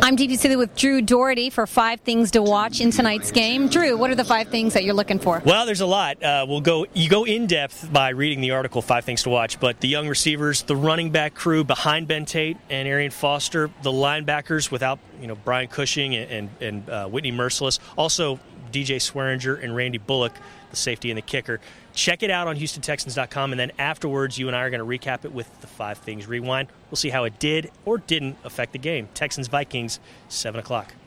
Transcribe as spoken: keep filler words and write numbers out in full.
I'm Dee Dee Seeley with Drew Doherty for Five Things to Watch in tonight's game. Drew, what are the five things that you're looking for? Well, there's a lot. Uh, we'll go. You go in depth by reading the article, Five Things to Watch. But the young receivers, the running back crew behind Ben Tate and Arian Foster, the linebackers without you know Brian Cushing and and, and uh, Whitney Merciless, also D J Swearinger and Randy Bullock, the safety and the kicker. Check it out on Houston Texans dot com, and then afterwards, you and I are going to recap it with the Five Things Rewind. We'll see how it did or didn't affect the game. Texans-Vikings, seven o'clock.